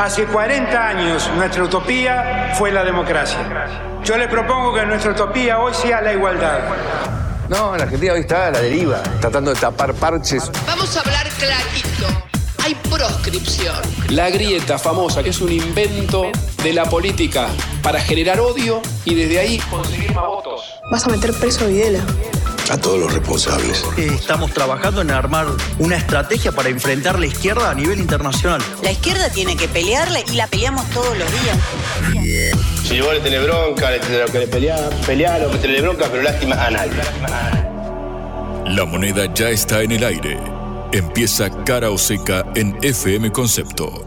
Hace 40 años nuestra utopía fue la democracia. Yo le propongo que nuestra utopía hoy sea la igualdad. No, la Argentina hoy está a la deriva, tratando de tapar parches. Vamos a hablar clarito. Hay proscripción. La grieta famosa, que es un invento de la política para generar odio y desde ahí conseguir más votos. Vas a meter preso a Videla. A todos los responsables. Estamos trabajando en armar una estrategia para enfrentar la izquierda a nivel internacional. La izquierda tiene que pelearla y la peleamos todos los días. Si vos le tenés bronca, lo que le peleá, lo que tenés bronca, pero lástima a nadie. La moneda ya está en el aire. Empieza Cara o Seca en FM Concepto.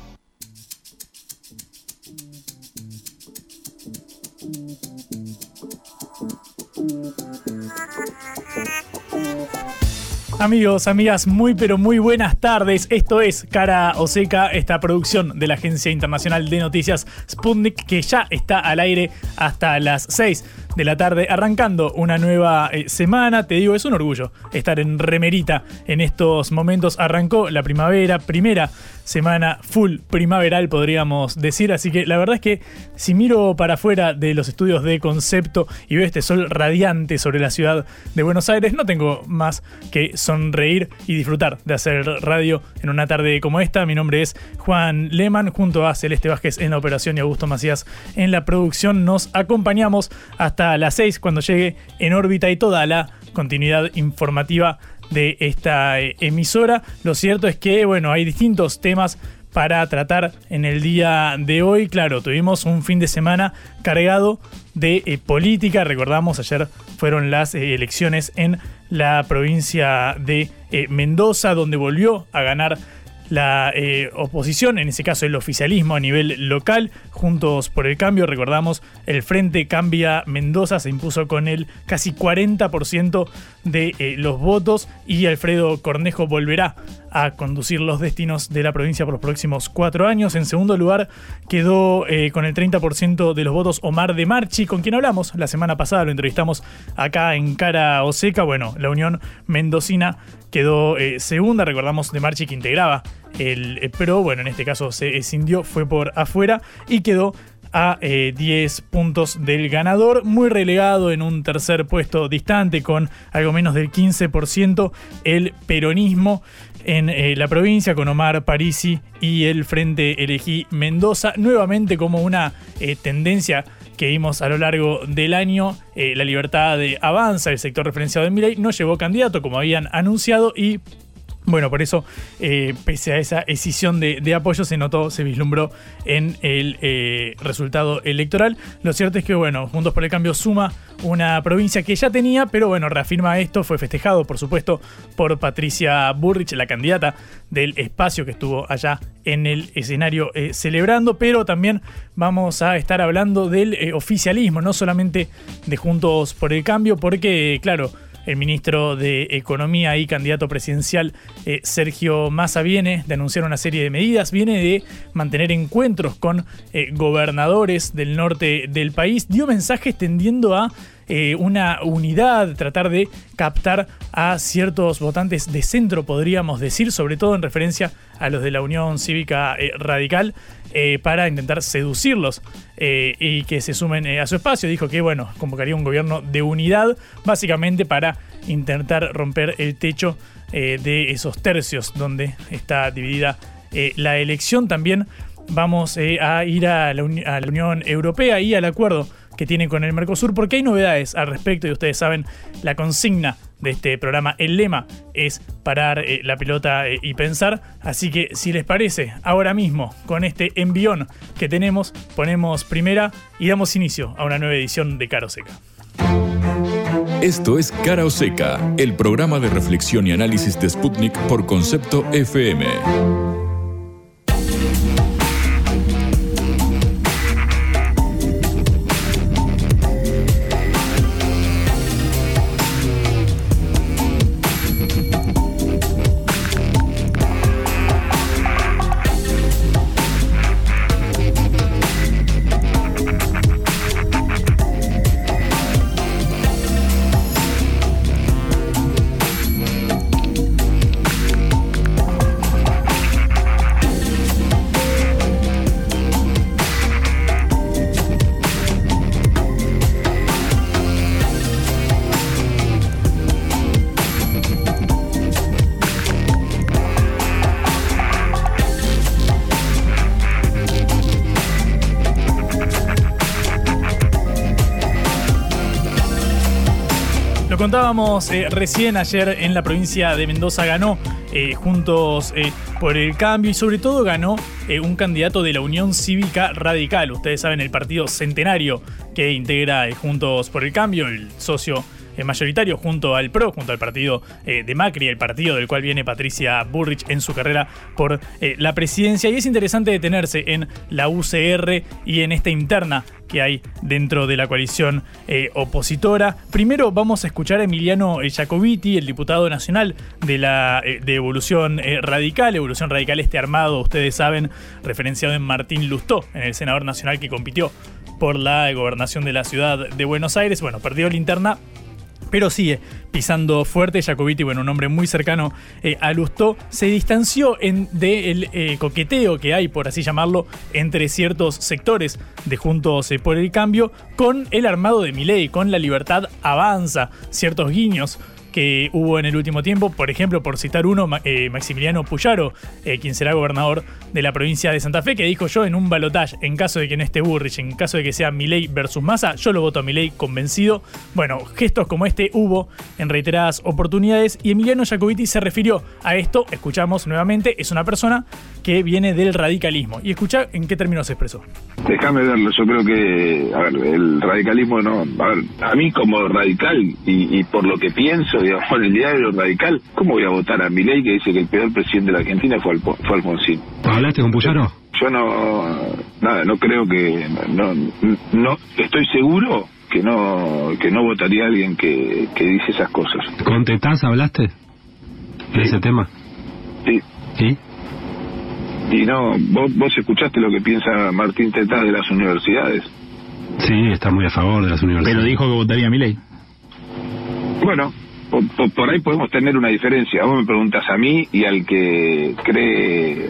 Amigos, amigas, muy pero muy buenas tardes. Esto es Cara o Seca, esta producción de la Agencia Internacional de Noticias Sputnik, que ya está al aire hasta las 6 de la tarde, arrancando una nueva semana. Te digo, es un orgullo estar en remerita en estos momentos. Arrancó la primavera, primera semana full primaveral, podríamos decir. Así que la verdad es que si miro para afuera de los estudios de Concepto y veo este sol radiante sobre la ciudad de Buenos Aires, no tengo más que sonreír y disfrutar de hacer radio en una tarde como esta. Mi nombre es Juan Lehmann, junto a Celeste Vázquez en la operación y Augusto Macías en la producción. Nos acompañamos hasta las 6 cuando llegue En órbita y toda la continuidad informativa de esta emisora. Lo cierto es que, bueno, hay distintos temas para tratar en el día de hoy. Claro, tuvimos un fin de semana cargado de política. Recordamos, ayer fueron las elecciones en la provincia de Mendoza, donde volvió a ganar la oposición, en ese caso el oficialismo a nivel local. Juntos por el Cambio, recordamos, el Frente Cambia Mendoza se impuso con el casi 40% de los votos, y Alfredo Cornejo volverá a conducir los destinos de la provincia por los próximos 4 años. En segundo lugar quedó con el 30% de los votos Omar de Marchi, con quien hablamos la semana pasada, lo entrevistamos acá en Cara o Seca. Bueno, la Unión Mendocina quedó segunda. Recordamos de Marchi, que integraba el PRO, bueno, en este caso se escindió, fue por afuera y quedó a 10 puntos del ganador, muy relegado en un tercer puesto distante con algo menos del 15% el peronismo en la provincia, con Omar Parisi y el Frente Elegí Mendoza, nuevamente como una tendencia que vimos a lo largo del año. La Libertad Avanza, el sector referenciado de Milei, no llevó candidato como habían anunciado, y bueno, por eso, pese a esa escisión de apoyo, se notó, se vislumbró en el resultado electoral. Lo cierto es que, bueno, Juntos por el Cambio suma una provincia que ya tenía, pero bueno, reafirma esto. Fue festejado, por supuesto, por Patricia Bullrich, la candidata del espacio que estuvo allá en el escenario celebrando, pero también vamos a estar hablando del oficialismo, no solamente de Juntos por el Cambio, porque, claro, el ministro de Economía y candidato presidencial Sergio Massa viene de anunciar una serie de medidas, viene de mantener encuentros con gobernadores del norte del país, dio mensajes tendiendo a una unidad, tratar de captar a ciertos votantes de centro, podríamos decir, sobre todo en referencia a los de la Unión Cívica Radical, para intentar seducirlos y que se sumen a su espacio. Dijo que, bueno, convocaría un gobierno de unidad, básicamente para intentar romper el techo de esos tercios donde está dividida la elección. También vamos a ir a la Unión Europea y al acuerdo que tiene con el Mercosur, porque hay novedades al respecto, y ustedes saben, la consigna de este programa, el lema es parar la pelota y pensar. Así que, si les parece, ahora mismo, con este envión que tenemos, ponemos primera y damos inicio a una nueva edición de Cara o Seca. Esto es Cara o Seca, el programa de reflexión y análisis de Sputnik por Concepto FM. contábamos recién, ayer en la provincia de Mendoza ganó Juntos por el Cambio y sobre todo ganó un candidato de la Unión Cívica Radical. Ustedes saben, el partido centenario que integra Juntos por el Cambio, el socio mayoritario junto al PRO, junto al partido de Macri, el partido del cual viene Patricia Bullrich en su carrera por la presidencia. Y es interesante detenerse en la UCR y en esta interna que hay dentro de la coalición opositora. Primero vamos a escuchar a Emiliano Jacobiti, el diputado nacional de Evolución Radical. Evolución Radical, este armado, ustedes saben, referenciado en Martín Lustó, en el senador nacional que compitió por la gobernación de la ciudad de Buenos Aires. Bueno, perdió la interna, pero sigue pisando fuerte. Jacobiti, bueno, un hombre muy cercano a Lustó, se distanció del coqueteo que hay, por así llamarlo, entre ciertos sectores de Juntos por el Cambio con el armado de Milei, con La Libertad Avanza, ciertos guiños que hubo en el último tiempo, por ejemplo, por citar uno, Maximiliano Puyaro, quien será gobernador de la provincia de Santa Fe, que dijo: yo en un balotaje, en caso de que no esté Bullrich, en caso de que sea Milei versus Massa, yo lo voto a Milei convencido. Bueno, gestos como este hubo en reiteradas oportunidades y Emiliano Jacobiti se refirió a esto. Escuchamos nuevamente, es una persona que viene del radicalismo. Y escuchá en qué términos se expresó. Déjame verlo, yo creo que, a ver, el radicalismo no, a ver, a mí como radical y por lo que pienso, digamos, en el diario radical, ¿cómo voy a votar a Milei, que dice que el peor presidente de la Argentina fue Alfonsín? ¿Hablaste con Puyaro? Yo no creo que, no, estoy seguro que no votaría a alguien que dice esas cosas. ¿Con Tetaz hablaste de ese tema? Sí. ¿Sí? Y no, vos escuchaste lo que piensa Martín Tetaz de las universidades. Sí, está muy a favor de las universidades. Pero dijo que votaría a Milei. Bueno, por ahí podemos tener una diferencia. Vos me preguntas a mí y al que cree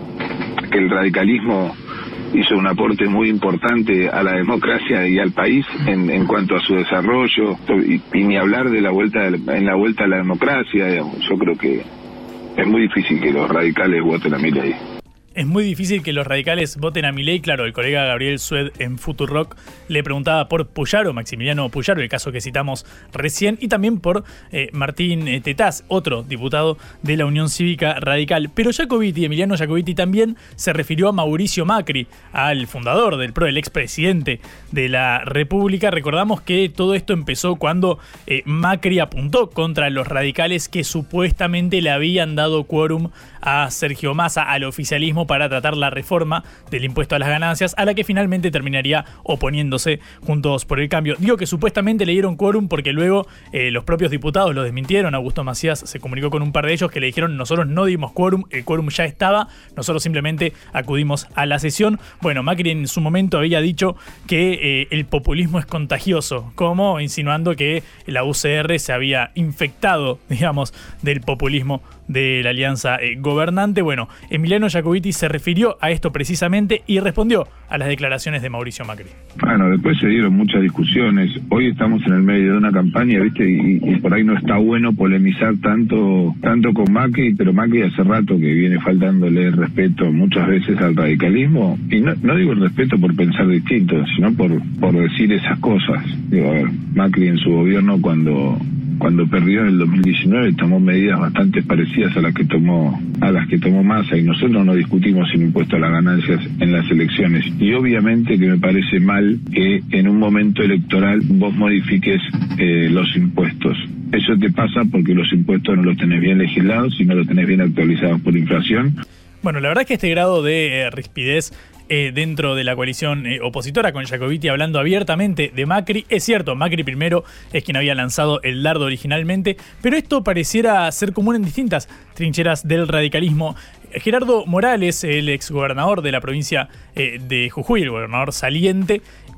que el radicalismo hizo un aporte muy importante a la democracia y al país en cuanto a su desarrollo, y ni hablar de la vuelta a la democracia, digamos. Yo creo que es muy difícil que los radicales voten a Milei. Es muy difícil que los radicales voten a Milei. Claro, el colega Gabriel Sued en Futurock le preguntaba por Puyaro, Maximiliano Puyaro, el caso que citamos recién, y también por Martín Tetaz, otro diputado de la Unión Cívica Radical. Pero Emiliano Jacobiti también se refirió a Mauricio Macri, al fundador del PRO, el expresidente de la República. Recordamos que todo esto empezó cuando Macri apuntó contra los radicales que supuestamente le habían dado quórum a Sergio Massa, al oficialismo, para tratar la reforma del impuesto a las ganancias, a la que finalmente terminaría oponiéndose Juntos por el Cambio. Digo que supuestamente le dieron quórum porque luego los propios diputados lo desmintieron. Augusto Macías se comunicó con un par de ellos que le dijeron: nosotros no dimos quórum, el quórum ya estaba, nosotros simplemente acudimos a la sesión. Bueno, Macri en su momento había dicho que el populismo es contagioso, como insinuando que la UCR se había infectado, digamos, del populismo de la alianza gobernante. Bueno, Emiliano Jacobiti se refirió a esto precisamente y respondió a las declaraciones de Mauricio Macri. Bueno, después se dieron muchas discusiones. Hoy estamos en el medio de una campaña, ¿viste? Y por ahí no está bueno polemizar tanto con Macri, pero Macri hace rato que viene faltándole respeto muchas veces al radicalismo. Y no digo el respeto por pensar distinto, sino por decir esas cosas. Digo, a ver, Macri en su gobierno cuando perdió en el 2019 tomó medidas bastante parecidas a las que tomó Massa, y nosotros no discutimos el impuesto a las ganancias en las elecciones. Y obviamente que me parece mal que en un momento electoral vos modifiques los impuestos. Eso te pasa porque los impuestos no los tenés bien legislados y no los tenés bien actualizados por inflación. Bueno, la verdad es que este grado de rispidez dentro de la coalición opositora, con Jacobiti hablando abiertamente de Macri. Es cierto, Macri primero es quien había lanzado el dardo originalmente, pero esto pareciera ser común en distintas trincheras del radicalismo. Gerardo Morales, el exgobernador de la provincia de Jujuy, el gobernador saliente,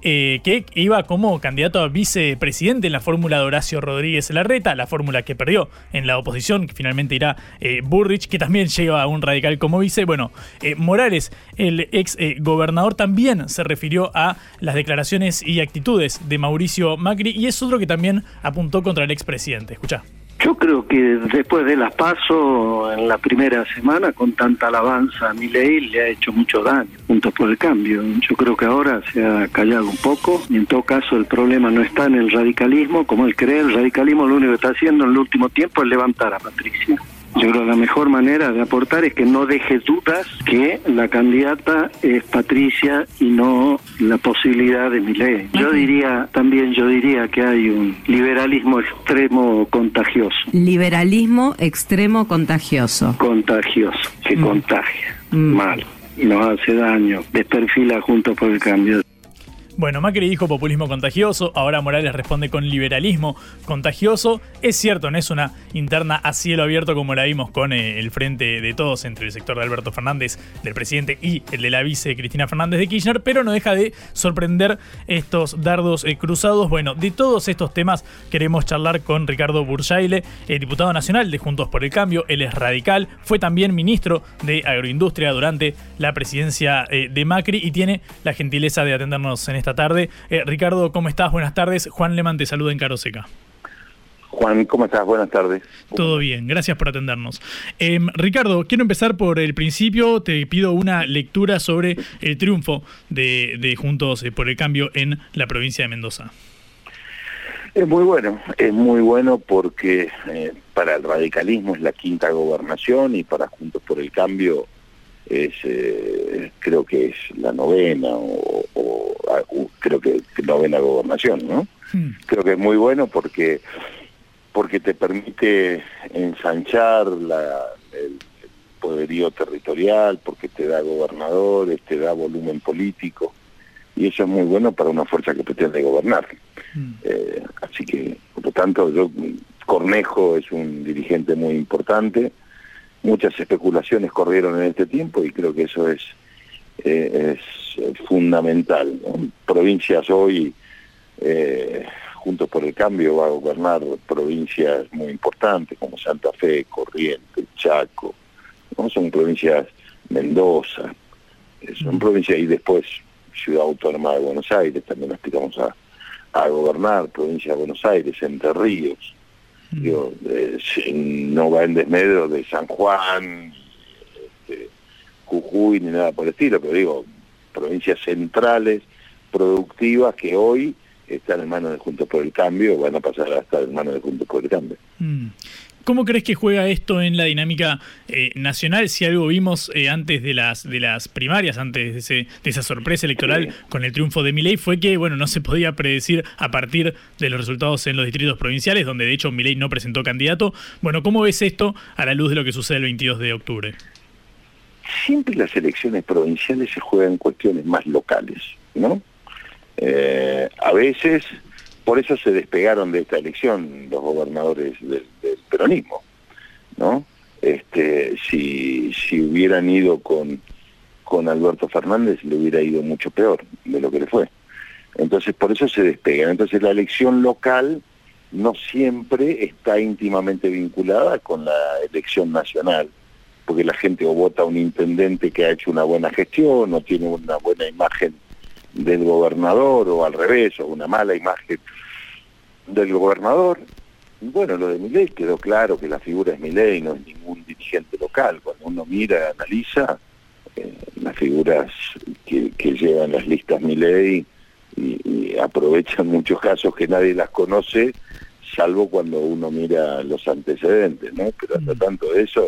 que iba como candidato a vicepresidente en la fórmula de Horacio Rodríguez Larreta, la fórmula que perdió en la oposición, que finalmente irá Bullrich, que también lleva a un radical como vice. Bueno, Morales, el ex gobernador, también se refirió a las declaraciones y actitudes de Mauricio Macri, y es otro que también apuntó contra el expresidente. Escuchá. Yo creo que después de las PASO, en la primera semana, con tanta alabanza a Milei, le ha hecho mucho daño, Juntos por el Cambio. Yo creo que ahora se ha callado un poco, y en todo caso el problema no está en el radicalismo, como él cree. El radicalismo lo único que está haciendo en el último tiempo es levantar a Patricia. Yo creo que la mejor manera de aportar es que no deje dudas que la candidata es Patricia y no la posibilidad de Milei. Yo diría que hay un liberalismo extremo contagioso. Liberalismo extremo contagioso. Contagioso, que contagia, mal, nos hace daño, desperfila Juntos por el Cambio. Bueno, Macri dijo populismo contagioso, ahora Morales responde con liberalismo contagioso. Es cierto, no es una interna a cielo abierto como la vimos con el frente de todos entre el sector de Alberto Fernández, del presidente, y el de la vice Cristina Fernández de Kirchner, pero no deja de sorprender estos dardos cruzados. Bueno, de todos estos temas queremos charlar con Ricardo Burjaile, diputado nacional de Juntos por el Cambio. Él es radical, fue también ministro de Agroindustria durante la presidencia de Macri y tiene la gentileza de atendernos en esta tarde. Ricardo, ¿cómo estás? Buenas tardes. Juan Lehmann te saluda en Cara o Seca. Juan, ¿cómo estás? Buenas tardes. Todo bien, gracias por atendernos. Ricardo, quiero empezar por el principio. Te pido una lectura sobre el triunfo de Juntos por el Cambio en la provincia de Mendoza. Es muy bueno porque para el radicalismo es la quinta gobernación y para Juntos por el Cambio creo que es la novena creo que novena gobernación, ¿no? Creo que es muy bueno porque te permite ensanchar el poderío territorial, porque te da gobernadores, te da volumen político, y eso es muy bueno para una fuerza que pretende gobernar. Así que, por lo tanto, Cornejo es un dirigente muy importante. Muchas especulaciones corrieron en este tiempo y creo que eso es fundamental, ¿no? Provincias hoy, Juntos por el Cambio va a gobernar provincias muy importantes como Santa Fe, Corrientes, Chaco, ¿no? Son provincias, Mendoza, son provincias, y después Ciudad Autónoma de Buenos Aires también aspiramos a gobernar, provincia de Buenos Aires, Entre Ríos. Digo, no va en desmedro de San Juan, Jujuy ni nada por el estilo, pero digo, provincias centrales, productivas, que hoy están en manos de Juntos por el Cambio, van a pasar a estar en manos de Juntos por el Cambio. ¿Cómo crees que juega esto en la dinámica nacional? Si algo vimos antes de las primarias, antes de esa sorpresa electoral con el triunfo de Milei, fue que no se podía predecir a partir de los resultados en los distritos provinciales, donde de hecho Milei no presentó candidato. Bueno, ¿cómo ves esto a la luz de lo que sucede el 22 de octubre? Siempre las elecciones provinciales se juegan cuestiones más locales, ¿no? A veces, por eso se despegaron de esta elección los gobernadores del peronismo, ¿no? Si hubieran ido con Alberto Fernández, le hubiera ido mucho peor de lo que le fue. Entonces, por eso se despegan. Entonces, la elección local no siempre está íntimamente vinculada con la elección nacional, porque la gente o vota a un intendente que ha hecho una buena gestión, o tiene una buena imagen del gobernador, o al revés, o una mala imagen del gobernador. Bueno, lo de Milei quedó claro que la figura es Milei, no es ningún dirigente local. Cuando uno mira, analiza las figuras que llevan las listas Milei y aprovechan muchos casos que nadie las conoce, salvo cuando uno mira los antecedentes, ¿no? Pero hasta tanto de eso,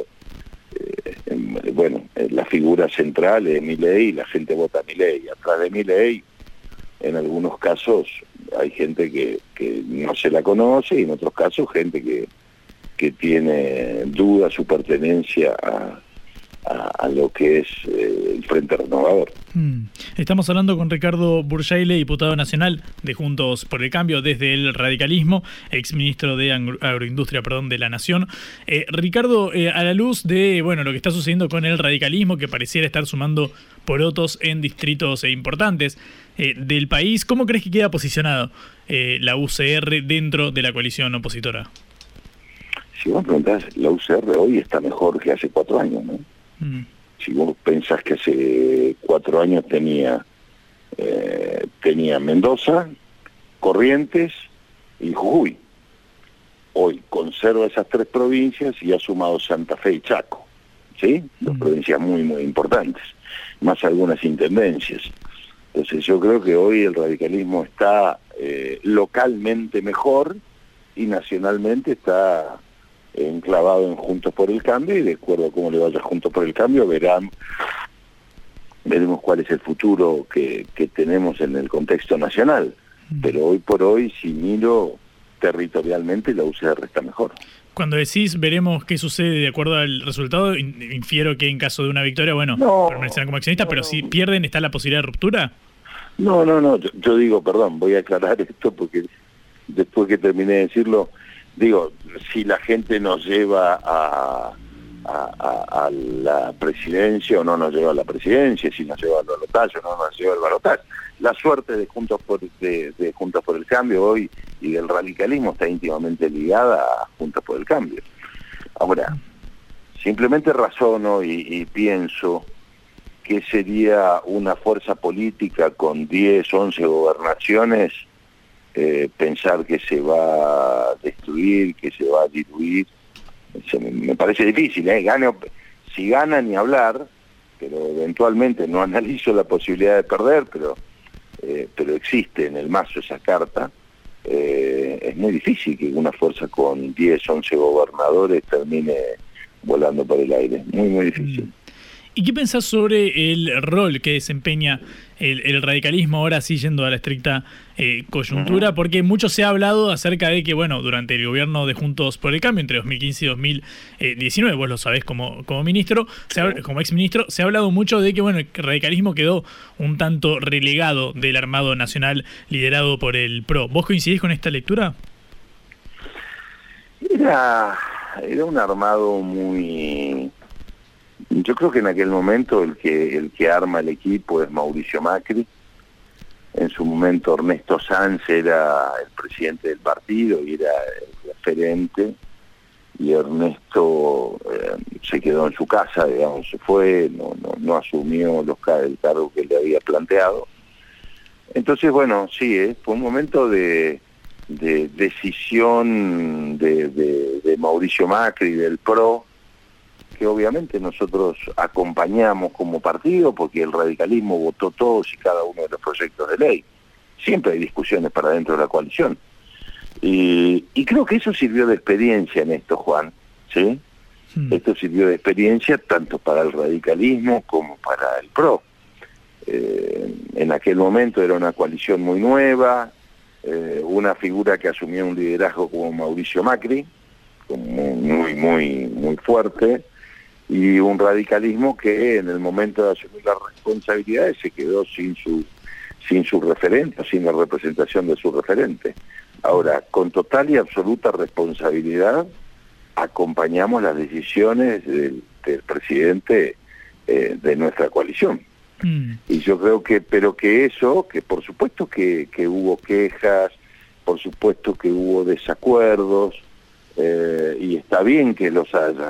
la figura central es Milei y la gente vota a Milei. Atrás de Milei, en algunos casos, hay gente que no se la conoce, y en otros casos gente que tiene duda su pertenencia a lo que es el Frente Renovador. Estamos hablando con Ricardo Burjaile, diputado nacional de Juntos por el Cambio desde el radicalismo, exministro de Agroindustria, de la Nación. Ricardo, a la luz de lo que está sucediendo con el radicalismo, que pareciera estar sumando porotos en distritos importantes del país, ¿cómo crees que queda posicionado la UCR dentro de la coalición opositora? Si vos preguntás, la UCR hoy está mejor que hace 4 años, ¿no? Si vos pensás que hace 4 años tenía Mendoza, Corrientes y Jujuy. hoy conserva esas 3 provincias y ha sumado Santa Fe y Chaco, ¿sí? 2 provincias muy, muy importantes, más algunas intendencias. Entonces yo creo que hoy el radicalismo está localmente mejor y nacionalmente está enclavado en Juntos por el Cambio, y de acuerdo a cómo le vaya Juntos por el Cambio veremos cuál es el futuro que tenemos en el contexto nacional. Pero hoy por hoy, si miro territorialmente, la UCR está mejor. Cuando decís veremos qué sucede de acuerdo al resultado, infiero que en caso de una victoria, bueno, permanecerán como accionistas, pero si pierden, ¿está la posibilidad de ruptura? No, yo digo, perdón, voy a aclarar esto porque después que terminé de decirlo, digo, si la gente nos lleva a la presidencia o no nos lleva a la presidencia, si nos lleva al balotaje o no nos lleva al balotaje. La suerte de Juntos por el Cambio hoy y del radicalismo está íntimamente ligada a Juntos por el Cambio. Ahora, simplemente razono y pienso que sería una fuerza política con 10, 11 gobernaciones pensar que se va a destruir, que se va a diluir. Me parece difícil, si gana ni hablar, pero eventualmente no analizo la posibilidad de perder, pero existe en el mazo esa carta. Es muy difícil que una fuerza con 10, 11 gobernadores termine volando por el aire, muy, muy difícil. ¿Y qué pensás sobre el rol que desempeña el radicalismo, ahora sí yendo a la estricta coyuntura? Porque mucho se ha hablado acerca de que, bueno, durante el gobierno de Juntos por el Cambio, entre 2015 y 2019, vos lo sabés como ministro, como exministro, se ha hablado mucho de que, bueno, el radicalismo quedó un tanto relegado del armado nacional liderado por el PRO. ¿Vos coincidís con esta lectura? Era un armado muy... Yo creo que en aquel momento el que arma el equipo es Mauricio Macri. En su momento Ernesto Sanz era el presidente del partido y era el referente, y Ernesto se quedó en su casa, digamos, se fue, no asumió el cargo que le había planteado. Entonces, bueno, sí, fue un momento de decisión de Mauricio Macri, del PRO, que obviamente nosotros acompañamos como partido, porque el radicalismo votó todos y cada uno de los proyectos de ley. Siempre hay discusiones para dentro de la coalición. Y creo que eso sirvió de experiencia en esto, Juan, ¿sí? Esto sirvió de experiencia tanto para el radicalismo como para el PRO. En aquel momento era una coalición muy nueva, una figura que asumía un liderazgo como Mauricio Macri, como muy fuerte, y un radicalismo que en el momento de asumir las responsabilidades se quedó sin su referente, o sin la representación de su referente. Ahora, con total y absoluta responsabilidad, acompañamos las decisiones del presidente de nuestra coalición. Y yo creo que por supuesto que hubo quejas, por supuesto que hubo desacuerdos, y está bien que los haya.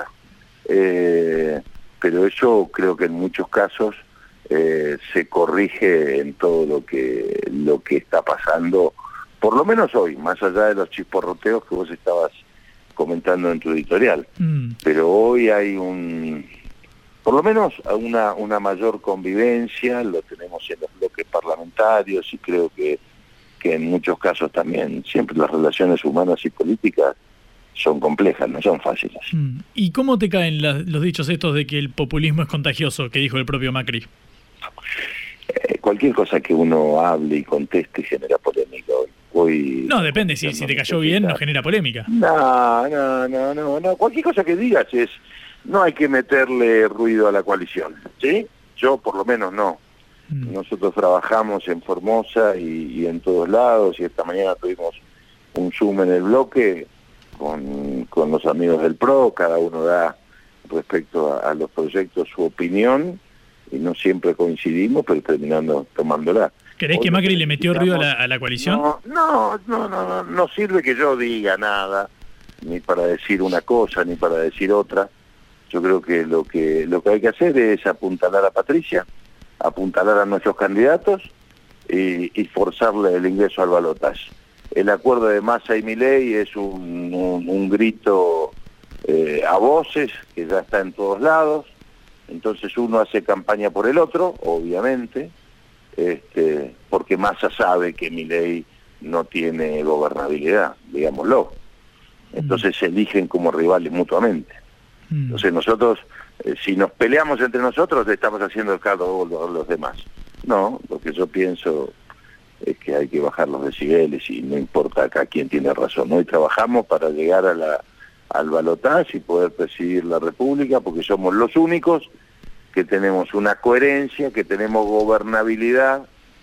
Pero eso creo que en muchos casos se corrige en todo lo que está pasando, por lo menos hoy, más allá de los chisporroteos que vos estabas comentando en tu editorial. Pero hoy hay por lo menos una mayor convivencia, lo tenemos en los bloques parlamentarios, y creo que en muchos casos también, siempre las relaciones humanas y políticas son complejas, no son fáciles. ¿Y cómo te caen los dichos estos de que el populismo es contagioso, que dijo el propio Macri? Cualquier cosa que uno hable y conteste genera polémica hoy. No, depende, si te cayó bien no genera polémica. No, cualquier cosa que digas no hay que meterle ruido a la coalición, ¿sí? Yo por lo menos no. Nosotros trabajamos en Formosa y en todos lados, y esta mañana tuvimos un Zoom en el bloque con los amigos del PRO, cada uno da respecto a los proyectos su opinión, y no siempre coincidimos, pero terminando tomándola. ¿Crees que Macri le metió ruido a la coalición? No sirve que yo diga nada, ni para decir una cosa, ni para decir otra. Yo creo que lo que hay que hacer es apuntalar a Patricia, apuntalar a nuestros candidatos y forzarle el ingreso al balotaje. el acuerdo de Massa y Milei es un grito a voces que ya está en todos lados. Entonces uno hace campaña por el otro, obviamente, porque Massa sabe que Milei no tiene gobernabilidad, digámoslo. Entonces se eligen como rivales mutuamente. Entonces nosotros, si nos peleamos entre nosotros, le estamos haciendo el caldo a los demás. No, lo que yo pienso es que hay que bajar los decibeles y no importa acá quién tiene razón. Hoy trabajamos para llegar al balotaje y poder presidir la República, porque somos los únicos que tenemos una coherencia, que tenemos gobernabilidad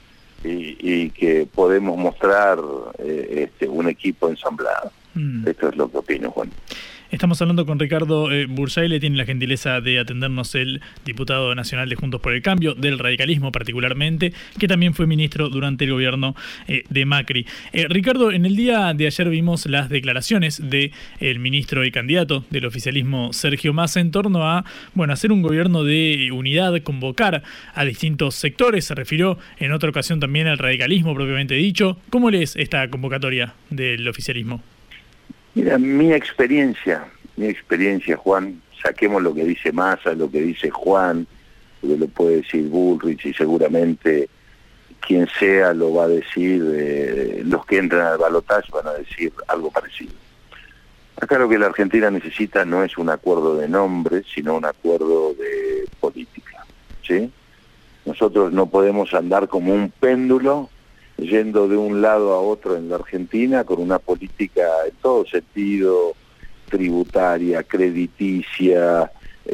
y que podemos mostrar un equipo ensamblado. Esto es lo que opino, Juan. Estamos hablando con Ricardo Bursaile, tiene la gentileza de atendernos el diputado nacional de Juntos por el Cambio, del radicalismo particularmente, que también fue ministro durante el gobierno de Macri. Ricardo, en el día de ayer vimos las declaraciones del ministro y candidato del oficialismo, Sergio Massa, en torno a hacer un gobierno de unidad, convocar a distintos sectores. Se refirió en otra ocasión también al radicalismo propiamente dicho. ¿Cómo lees esta convocatoria del oficialismo? Mira, mi experiencia, Juan, saquemos lo que dice Massa, lo que dice Juan, lo que lo puede decir Bullrich y seguramente quien sea lo va a decir, los que entran al balotaje van a decir algo parecido. Acá lo que la Argentina necesita no es un acuerdo de nombres, sino un acuerdo de política, ¿sí? Nosotros no podemos andar como un péndulo yendo de un lado a otro en la Argentina con una política en todo sentido, tributaria, crediticia,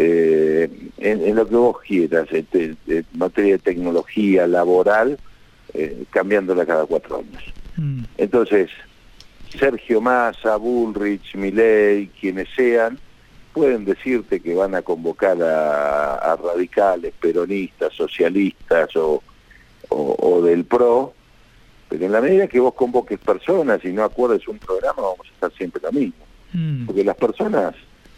en lo que vos quieras, en materia de tecnología, laboral, cambiándola cada 4 años. Entonces, Sergio Massa, Bullrich, Milei, quienes sean, pueden decirte que van a convocar a radicales, peronistas, socialistas o del PRO, pero en la medida que vos convoques personas y no acuerdes un programa, vamos a estar siempre lo mismo. Porque las personas,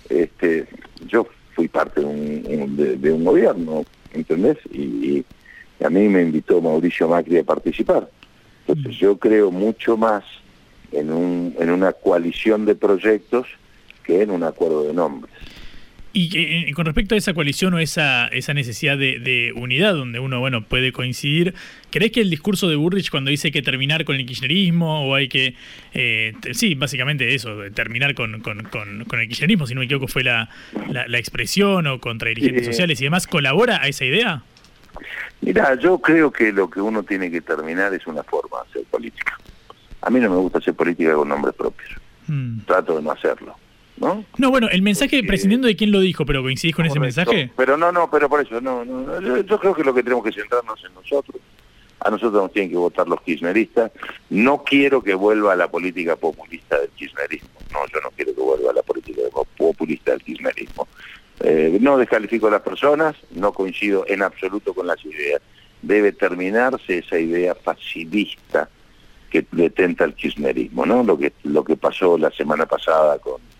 yo fui parte de un gobierno, ¿entendés? Y a mí me invitó Mauricio Macri a participar. Entonces yo creo mucho más en una coalición de proyectos que en un acuerdo de nombres. Y con respecto a esa coalición o esa necesidad de unidad donde uno puede coincidir, ¿crees que el discurso de Bullrich cuando dice que terminar con el kirchnerismo o hay que, sí, básicamente eso, terminar con el kirchnerismo, si no me equivoco fue la expresión, o contra dirigentes sociales y demás, colabora a esa idea? Mirá, yo creo que lo que uno tiene que terminar es una forma de hacer política. A mí no me gusta hacer política con nombres propios. Trato de no hacerlo. ¿No? No, el mensaje, prescindiendo de quién lo dijo, pero ¿coincidís con ese mensaje? Pero pero por eso, yo creo que lo que tenemos que centrarnos en nosotros. A nosotros nos tienen que votar los kirchneristas. No quiero que vuelva a la política populista del kirchnerismo. No, yo no quiero que vuelva a la política populista del kirchnerismo. No descalifico a las personas, no coincido en absoluto con las ideas. Debe terminarse esa idea facilista que detenta el kirchnerismo, ¿no? Lo que pasó la semana pasada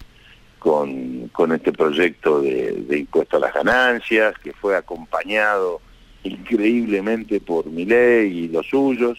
con este proyecto de impuesto a las ganancias, que fue acompañado increíblemente por Milei y los suyos,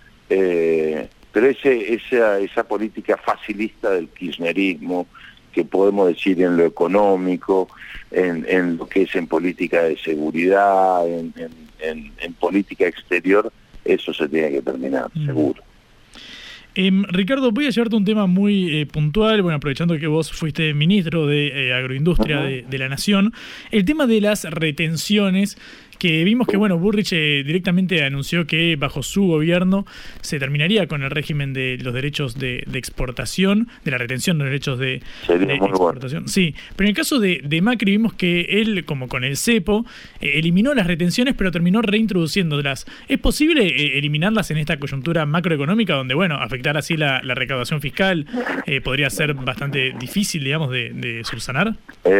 pero esa política facilista del kirchnerismo, que podemos decir en lo económico, en lo que es en política de seguridad, en política exterior, eso se tiene que terminar, seguro. Ricardo, voy a llevarte un tema muy puntual, aprovechando que vos fuiste ministro de Agroindustria de la Nación, el tema de las retenciones, que vimos que Bullrich directamente anunció que bajo su gobierno se terminaría con el régimen de los derechos de exportación, de la retención de los derechos de exportación. Sí, pero en el caso de Macri vimos que él, como con el cepo, eliminó las retenciones, pero terminó reintroduciéndolas. ¿Es posible eliminarlas en esta coyuntura macroeconómica donde, afectar así la recaudación fiscal podría ser bastante difícil, digamos, de subsanar?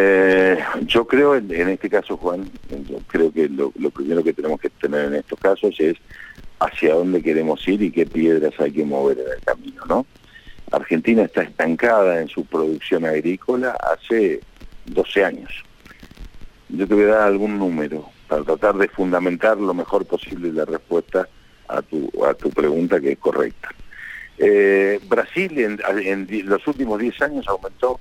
Yo creo, en este caso, Juan, yo creo que lo primero que tenemos que tener en estos casos es hacia dónde queremos ir y qué piedras hay que mover en el camino, ¿no? Argentina está estancada en su producción agrícola hace 12 años. Yo te voy a dar algún número para tratar de fundamentar lo mejor posible la respuesta a tu pregunta, que es correcta. Brasil en los últimos 10 años aumentó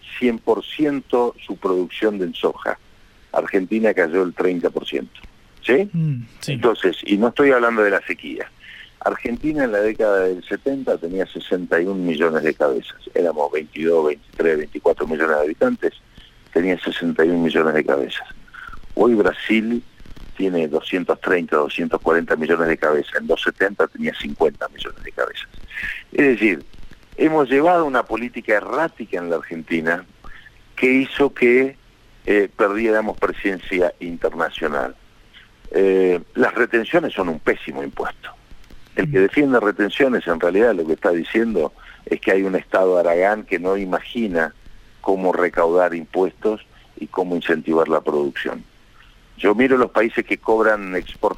100% su producción de soja. Argentina cayó el 30%. ¿Sí? Sí. Entonces, y no estoy hablando de la sequía. Argentina en la década del 70 tenía 61 millones de cabezas. Éramos 22, 23, 24 millones de habitantes. Tenía 61 millones de cabezas. Hoy Brasil tiene 230, 240 millones de cabezas. En los 70 tenía 50 millones de cabezas. Es decir, hemos llevado una política errática en la Argentina que hizo que perdiéramos presencia internacional. Las retenciones son un pésimo impuesto. El que defiende retenciones en realidad lo que está diciendo es que hay un Estado Aragán que no imagina cómo recaudar impuestos y cómo incentivar la producción. Yo miro los países que cobran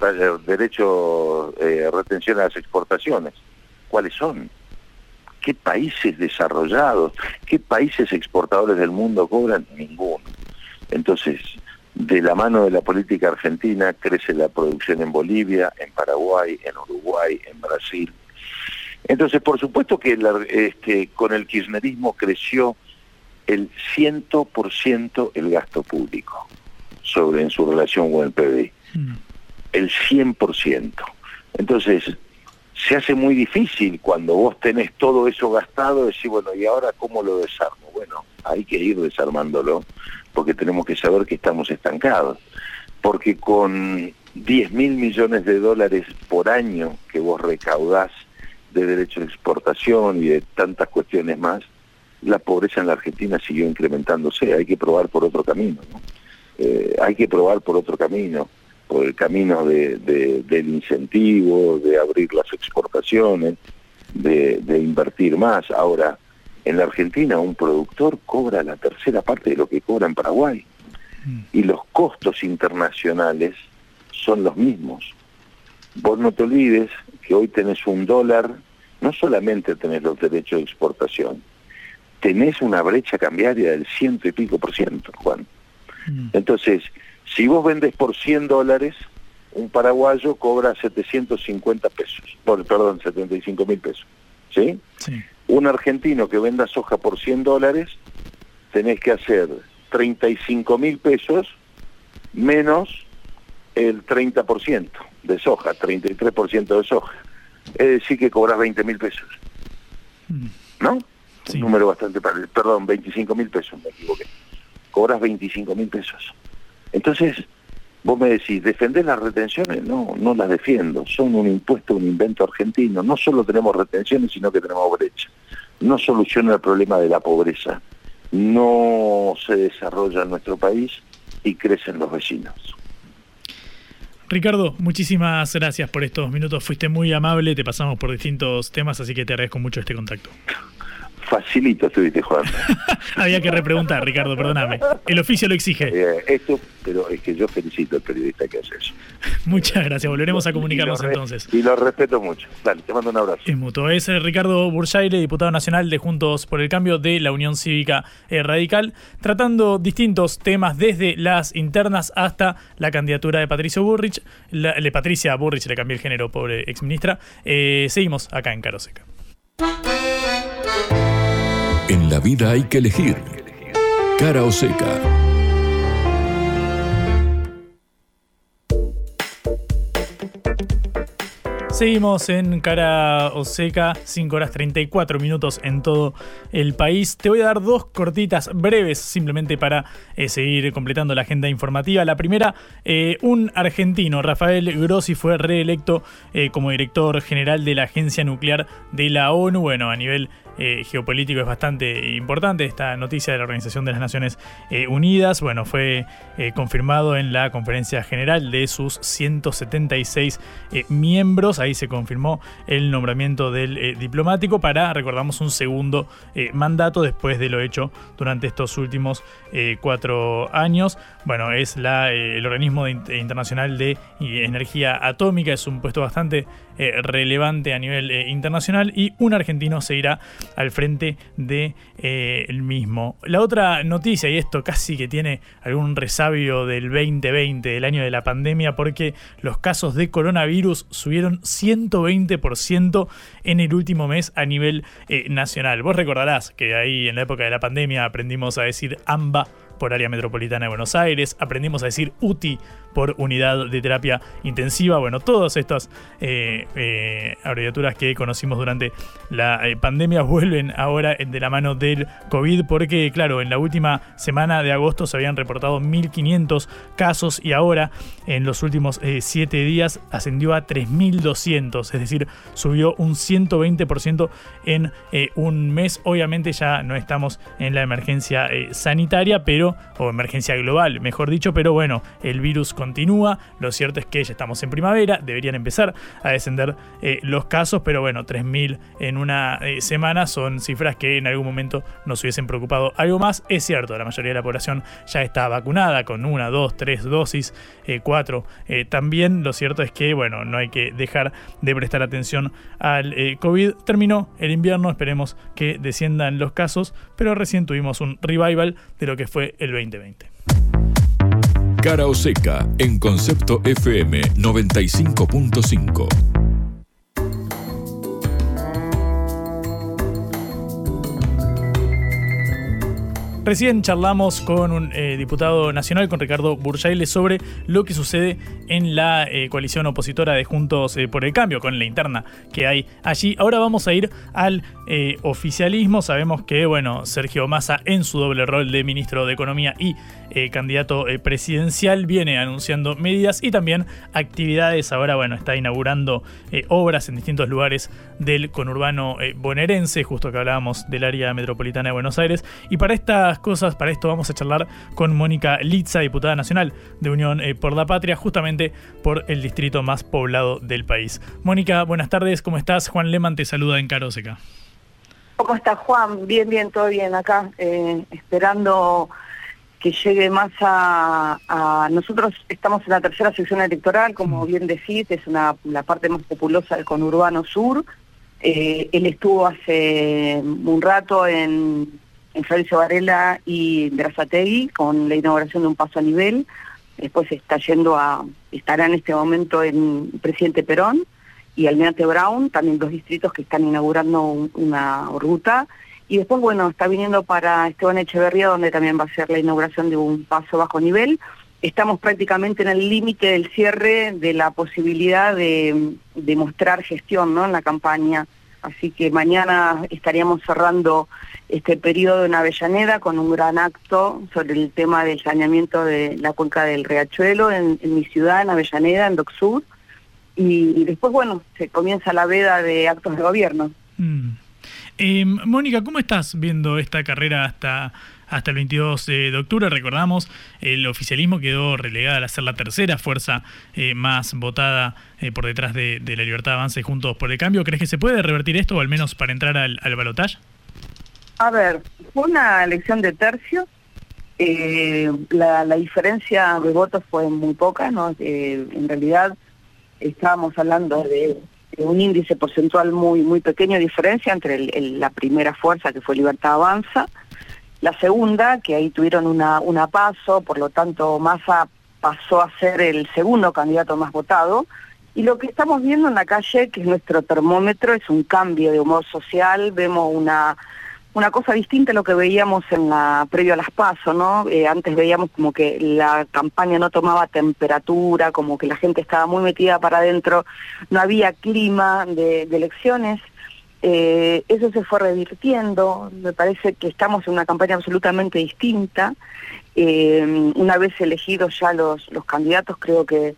retención a las exportaciones. ¿Cuáles son? ¿Qué países desarrollados, qué países exportadores del mundo cobran? Ninguno. Entonces, de la mano de la política argentina crece la producción en Bolivia, en Paraguay, en Uruguay, en Brasil. Entonces, por supuesto que con el kirchnerismo creció el 100% el gasto público en su relación con el PBI. El 100%. Entonces, se hace muy difícil cuando vos tenés todo eso gastado, decir, bueno, ¿y ahora cómo lo desarmo? Bueno, hay que ir desarmándolo, porque tenemos que saber que estamos estancados. Porque con 10.000 millones de dólares por año que vos recaudás de derechos de exportación y de tantas cuestiones más, la pobreza en la Argentina siguió incrementándose. Hay que probar por otro camino, ¿no? Hay que probar por otro camino, por el camino del incentivo, de abrir las exportaciones, de invertir más. Ahora, en la Argentina un productor cobra la tercera parte de lo que cobra en Paraguay. Y los costos internacionales son los mismos. Vos no te olvides que hoy tenés $1, no solamente tenés los derechos de exportación, tenés una brecha cambiaria del 100 y pico %, Juan. Entonces, si vos vendés por $100, un paraguayo cobra 750 pesos, perdón, 75.000 pesos, ¿sí? Sí. Un argentino que venda soja por $100, tenés que hacer 35.000 pesos menos el 30% de soja, 33% de soja. Es decir, que cobras 20.000 pesos. ¿No? Sí. Un número bastante... Perdón, 25.000 pesos, me equivoqué. Cobras 25.000 pesos. Entonces, vos me decís, ¿defendés las retenciones? No, no las defiendo. Son un impuesto, un invento argentino. No solo tenemos retenciones, sino que tenemos brecha. No soluciona el problema de la pobreza. No se desarrolla en nuestro país y crecen los vecinos. Ricardo, muchísimas gracias por estos minutos. Fuiste muy amable, te pasamos por distintos temas, así que te agradezco mucho este contacto. Facilito estuviste, Juan. Había que repreguntar, Ricardo, perdóname. El oficio lo exige. Pero es que yo felicito al periodista que hace eso. Muchas gracias, volveremos a comunicarnos entonces. Y lo respeto mucho. Dale, te mando un abrazo. Es mutuo. Es Ricardo Bursaire, diputado nacional de Juntos por el Cambio de la Unión Cívica Radical, tratando distintos temas desde las internas hasta la candidatura de Patricia Bullrich. Patricia Bullrich, le cambié el género, pobre exministra. Seguimos acá en Cara o Seca. En la vida hay que elegir. Cara o Seca. Seguimos en Cara o Seca, 5 horas 34 minutos en todo el país. Te voy a dar dos cortitas breves, simplemente para seguir completando la agenda informativa. La primera, un argentino, Rafael Grossi, fue reelecto como director general de la Agencia Nuclear de la ONU. Bueno, a nivel geopolítico es bastante importante esta noticia de la Organización de las Naciones Unidas. Bueno, fue confirmado en la conferencia general de sus 176 miembros. Ahí se confirmó el nombramiento del diplomático para, recordamos, un segundo mandato después de lo hecho durante estos últimos 4 años. Bueno, es el organismo internacional de energía atómica, es un puesto bastante relevante a nivel internacional, y un argentino se irá al frente de el mismo. La otra noticia, y esto casi que tiene algún resabio del 2020, del año de la pandemia, porque los casos de coronavirus subieron 120% en el último mes a nivel nacional. Vos recordarás que ahí en la época de la pandemia aprendimos a decir AMBA por área metropolitana de Buenos Aires, aprendimos a decir UTI por unidad de terapia intensiva. Bueno, todas estas abreviaturas que conocimos durante la pandemia vuelven ahora de la mano del COVID, porque claro, en la última semana de agosto se habían reportado 1.500 casos y ahora en los últimos 7 días ascendió a 3.200, es decir, subió un 120% en un mes. Obviamente ya no estamos en la emergencia sanitaria, o emergencia global, mejor dicho, pero bueno, el virus continúa. Lo cierto es que ya estamos en primavera, deberían empezar a descender los casos, pero bueno, 3.000 en una semana son cifras que en algún momento nos hubiesen preocupado algo más. Es cierto, la mayoría de la población ya está vacunada con 1, 2, 3 dosis, 4 también. Lo cierto es que bueno, no hay que dejar de prestar atención al COVID. Terminó el invierno, esperemos que desciendan los casos, pero recién tuvimos un revival de lo que fue el 2020. Cara o Seca en Concepto FM 95.5. Recién charlamos con un diputado nacional, con Ricardo Burjaile, sobre lo que sucede en la coalición opositora de Juntos por el Cambio, con la interna que hay allí. Ahora vamos a ir al oficialismo. Sabemos que bueno, Sergio Massa, en su doble rol de ministro de Economía y candidato presidencial, viene anunciando medidas y también actividades. Ahora bueno, está inaugurando obras en distintos lugares del conurbano bonaerense, justo que hablábamos del área metropolitana de Buenos Aires. Y para estas cosas, para esto vamos a charlar con Mónica Litza, diputada nacional de Unión por la Patria, justamente por el distrito más poblado del país. Mónica, buenas tardes, ¿cómo estás? Juan Lehmann te saluda en Cara o Seca. ¿Cómo estás, Juan? Bien, todo bien acá, esperando que llegue más a... Nosotros estamos en la tercera sección electoral, como bien decís, es la parte más populosa del conurbano sur. Él estuvo hace un rato en Florencio Varela y Berazategui con la inauguración de un paso a nivel. Después estará en este momento en Presidente Perón y Almirante Brown, también 2 distritos que están inaugurando una ruta. Y después, bueno, está viniendo para Esteban Echeverría, donde también va a ser la inauguración de un paso bajo nivel. Estamos prácticamente en el límite del cierre de la posibilidad de mostrar gestión, ¿no?, en la campaña. Así que mañana estaríamos cerrando este periodo en Avellaneda con un gran acto sobre el tema del saneamiento de la cuenca del Riachuelo en mi ciudad, en Avellaneda, en Dock Sud. Y después, bueno, se comienza la veda de actos de gobierno. Mónica, ¿cómo estás viendo esta carrera hasta el 22 de octubre? Recordamos, el oficialismo quedó relegada a ser la tercera fuerza más votada por detrás de la Libertad Avanza y Juntos por el Cambio. ¿Crees que se puede revertir esto, o al menos para entrar al balotaje? A ver, fue una elección de tercio. La diferencia de votos fue muy poca, ¿no? En realidad estábamos hablando de un índice porcentual muy pequeño de diferencia entre la primera fuerza, que fue Libertad Avanza, la segunda, que ahí tuvieron una paso, por lo tanto Massa pasó a ser el segundo candidato más votado. Y lo que estamos viendo en la calle, que es nuestro termómetro, es un cambio de humor social. Vemos una cosa distinta a lo que veíamos previo a las PASO, ¿no? Antes veíamos como que la campaña no tomaba temperatura, como que la gente estaba muy metida para adentro, no había clima de elecciones. Eso se fue revirtiendo. Me parece que estamos en una campaña absolutamente distinta. Una vez elegidos ya los candidatos, creo que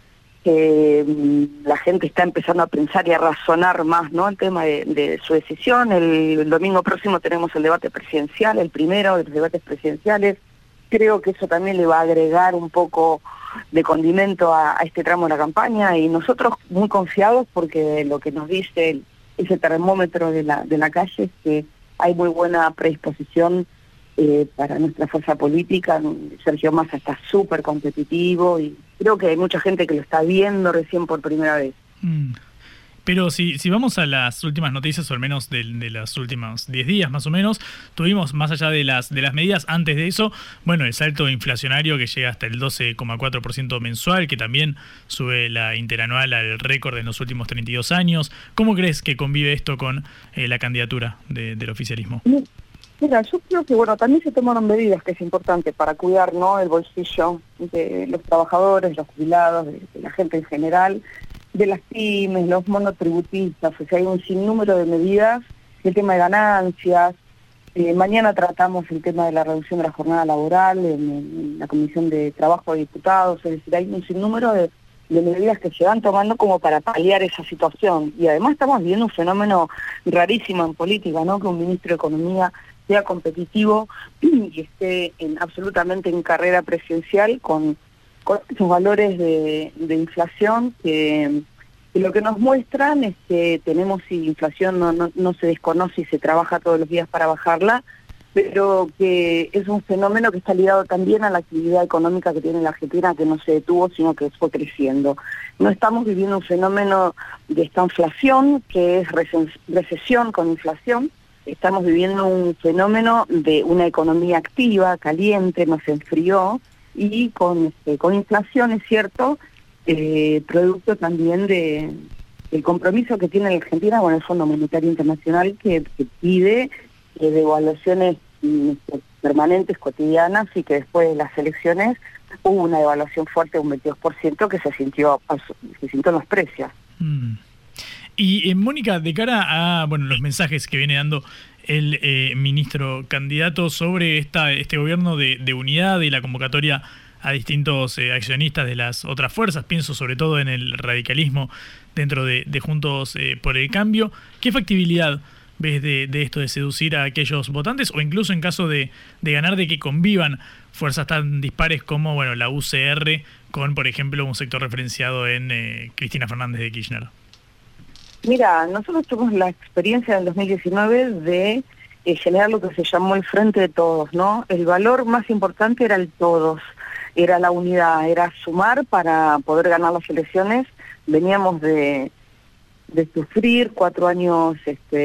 la gente está empezando a pensar y a razonar más, ¿no?, el tema de su decisión. El domingo próximo tenemos el debate presidencial, el primero de los debates presidenciales. Creo que eso también le va a agregar un poco de condimento a este tramo de la campaña, y nosotros muy confiados, porque lo que nos dice ese termómetro de la calle es que hay muy buena predisposición para nuestra fuerza política. Sergio Massa está súper competitivo y creo que hay mucha gente que lo está viendo recién por primera vez. Pero si vamos a las últimas noticias, o al menos de los últimos 10 días más o menos, tuvimos, más allá de las medidas, antes de eso, bueno, el salto inflacionario que llega hasta el 12,4% mensual, que también sube la interanual al récord en los últimos 32 años. ¿Cómo crees que convive esto con la candidatura del oficialismo? Mira, yo creo que también se tomaron medidas que es importante para cuidar, ¿no?, el bolsillo de los trabajadores, los jubilados, de la gente en general, de las pymes, los monotributistas. O sea, hay un sinnúmero de medidas, el tema de ganancias. Mañana tratamos el tema de la reducción de la jornada laboral en la Comisión de Trabajo de Diputados. Es decir, hay un sinnúmero de medidas que se van tomando como para paliar esa situación. Y además estamos viviendo un fenómeno rarísimo en política, ¿no?, que un ministro de Economía sea competitivo y esté absolutamente en carrera presidencial con esos valores de inflación que lo que nos muestran es que tenemos, si inflación no se desconoce y se trabaja todos los días para bajarla, pero que es un fenómeno que está ligado también a la actividad económica que tiene la Argentina, que no se detuvo, sino que fue creciendo. No estamos viviendo un fenómeno de esta inflación, que es recesión con inflación. Estamos viviendo un fenómeno de una economía activa, caliente, no se enfrió, y con inflación, es cierto, producto también del compromiso que tiene la Argentina con el Fondo Monetario Internacional, que pide devaluaciones permanentes, cotidianas, y que después de las elecciones hubo una devaluación fuerte de un 22% que se sintió en los precios. Y Mónica, de cara a los mensajes que viene dando el ministro candidato sobre este gobierno de unidad y la convocatoria a distintos accionistas de las otras fuerzas, pienso sobre todo en el radicalismo dentro de Juntos por el Cambio, ¿qué factibilidad ves de esto de seducir a aquellos votantes, o incluso en caso de ganar, de que convivan fuerzas tan dispares como la UCR con, por ejemplo, un sector referenciado en Cristina Fernández de Kirchner? Mira, nosotros tuvimos la experiencia en 2019 de generar lo que se llamó el Frente de Todos, ¿no? El valor más importante era el todos, era la unidad, era sumar para poder ganar las elecciones. Veníamos de sufrir 4 años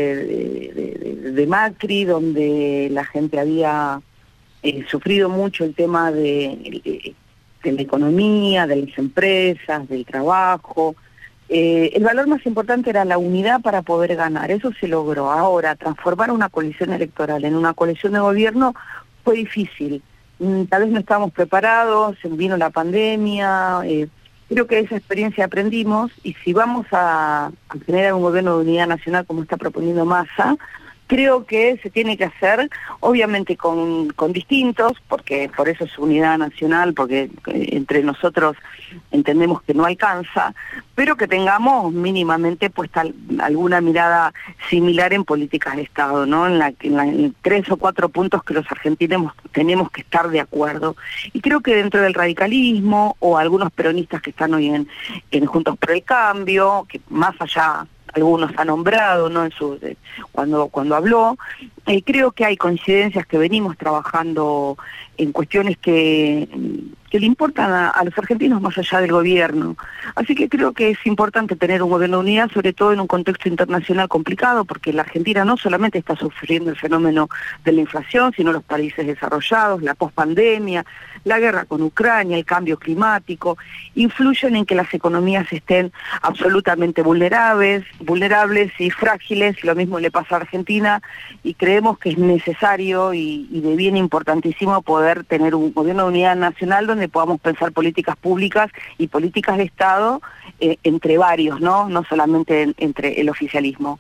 de Macri, donde la gente había sufrido mucho el tema de la economía, de las empresas, del trabajo. El valor más importante era la unidad para poder ganar, eso se logró. Ahora, transformar una coalición electoral en una coalición de gobierno fue difícil. Tal vez no estábamos preparados, vino la pandemia, creo que de esa experiencia aprendimos, y si vamos a tener un gobierno de unidad nacional como está proponiendo Massa, creo que se tiene que hacer, obviamente con distintos, porque por eso es unidad nacional, porque entre nosotros entendemos que no alcanza, pero que tengamos mínimamente puesta alguna mirada similar en políticas de Estado, ¿no? En 3 o 4 puntos que los argentinos tenemos que estar de acuerdo. Y creo que dentro del radicalismo, o algunos peronistas que están hoy en Juntos por el Cambio, que más allá algunos ha nombrado, ¿no?, cuando habló, creo que hay coincidencias, que venimos trabajando en cuestiones que le importan a los argentinos más allá del gobierno. Así que creo que es importante tener un gobierno de unidad, sobre todo en un contexto internacional complicado, porque la Argentina no solamente está sufriendo el fenómeno de la inflación, sino los países desarrollados, la pospandemia, la guerra con Ucrania, el cambio climático, influyen en que las economías estén absolutamente vulnerables y frágiles. Lo mismo le pasa a Argentina, y creemos que es necesario y de bien importantísimo poder tener un gobierno de unidad nacional donde podamos pensar políticas públicas y políticas de Estado entre varios, no solamente entre el oficialismo.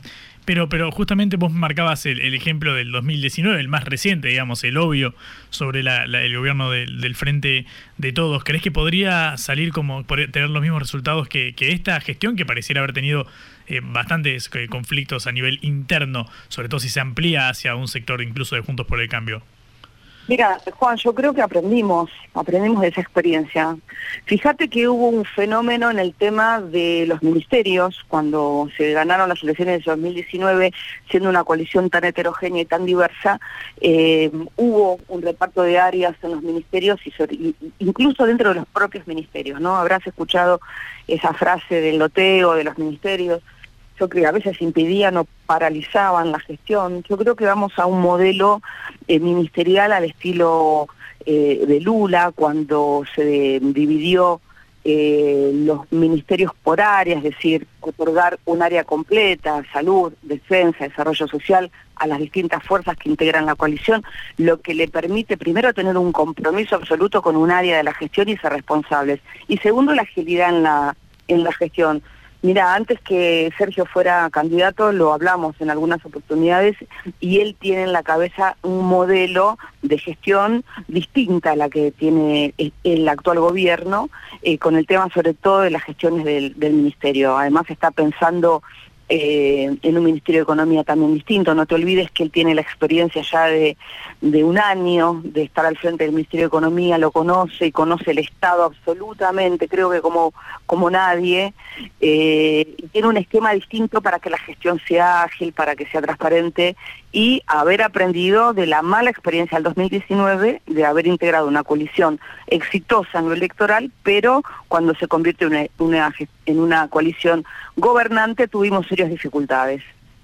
Pero justamente vos marcabas el ejemplo del 2019, el más reciente, digamos, el obvio, sobre el gobierno del Frente de Todos. ¿Crees que podría salir tener los mismos resultados que esta gestión, que pareciera haber tenido bastantes conflictos a nivel interno, sobre todo si se amplía hacia un sector incluso de Juntos por el Cambio? Mira, Juan, yo creo que aprendimos de esa experiencia. Fíjate que hubo un fenómeno en el tema de los ministerios, cuando se ganaron las elecciones de 2019, siendo una coalición tan heterogénea y tan diversa, hubo un reparto de áreas en los ministerios, incluso dentro de los propios ministerios, ¿no? Habrás escuchado esa frase del loteo de los ministerios. Yo creo que a veces impedían o paralizaban la gestión. Yo creo que vamos a un modelo ministerial al estilo de Lula, cuando se dividió los ministerios por áreas, es decir, otorgar un área completa, salud, defensa, desarrollo social, a las distintas fuerzas que integran la coalición, lo que le permite primero tener un compromiso absoluto con un área de la gestión y ser responsables. Y segundo, la agilidad en la gestión. Mira, antes que Sergio fuera candidato, lo hablamos en algunas oportunidades, y él tiene en la cabeza un modelo de gestión distinta a la que tiene el actual gobierno, con el tema sobre todo de las gestiones del ministerio. Además está pensando en un Ministerio de Economía también distinto. No te olvides que él tiene la experiencia ya de un año de estar al frente del Ministerio de Economía, lo conoce y conoce el Estado absolutamente, creo que como nadie, y tiene un esquema distinto para que la gestión sea ágil, para que sea transparente, y haber aprendido de la mala experiencia del 2019, de haber integrado una coalición exitosa en lo electoral, pero cuando se convierte en una coalición gobernante tuvimos serias dificultades.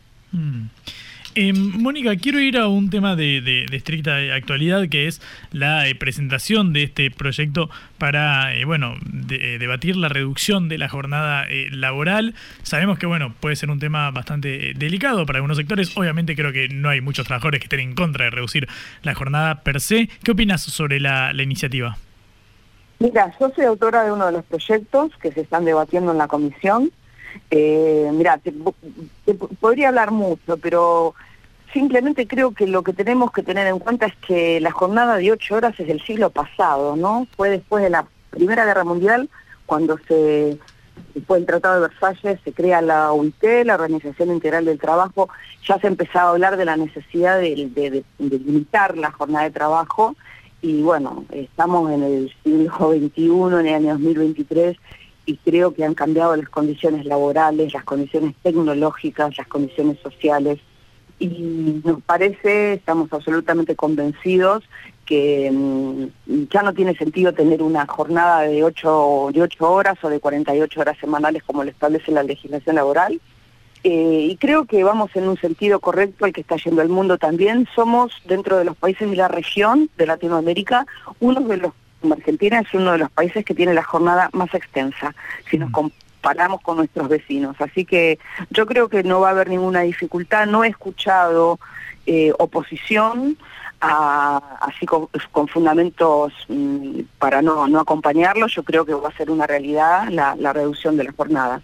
Mónica, quiero ir a un tema de estricta actualidad, que es la presentación de este proyecto para debatir la reducción de la jornada laboral. Sabemos que puede ser un tema bastante delicado para algunos sectores. Obviamente creo que no hay muchos trabajadores que estén en contra de reducir la jornada per se. ¿Qué opinas sobre la iniciativa? Mira, yo soy autora de uno de los proyectos que se están debatiendo en la comisión. Mira, te podría hablar mucho, pero simplemente creo que lo que tenemos que tener en cuenta es que la jornada de 8 horas es del siglo pasado, ¿no? Fue después de la Primera Guerra Mundial, cuando después del Tratado de Versalles se crea la OIT, la Organización Integral del Trabajo. Ya se empezaba a hablar de la necesidad de limitar la jornada de trabajo, y estamos en el siglo XXI, en el año 2023, y creo que han cambiado las condiciones laborales, las condiciones tecnológicas, las condiciones sociales, y nos parece, estamos absolutamente convencidos que ya no tiene sentido tener una jornada de 8 horas o de 48 horas semanales como lo establece la legislación laboral, y creo que vamos en un sentido correcto al que está yendo el mundo también. Somos, dentro de los países de la región de Latinoamérica, Argentina es uno de los países que tiene la jornada más extensa, si nos comparamos con nuestros vecinos. Así que yo creo que no va a haber ninguna dificultad. No he escuchado oposición, así con fundamentos para no acompañarlo. Yo creo que va a ser una realidad la reducción de la jornada.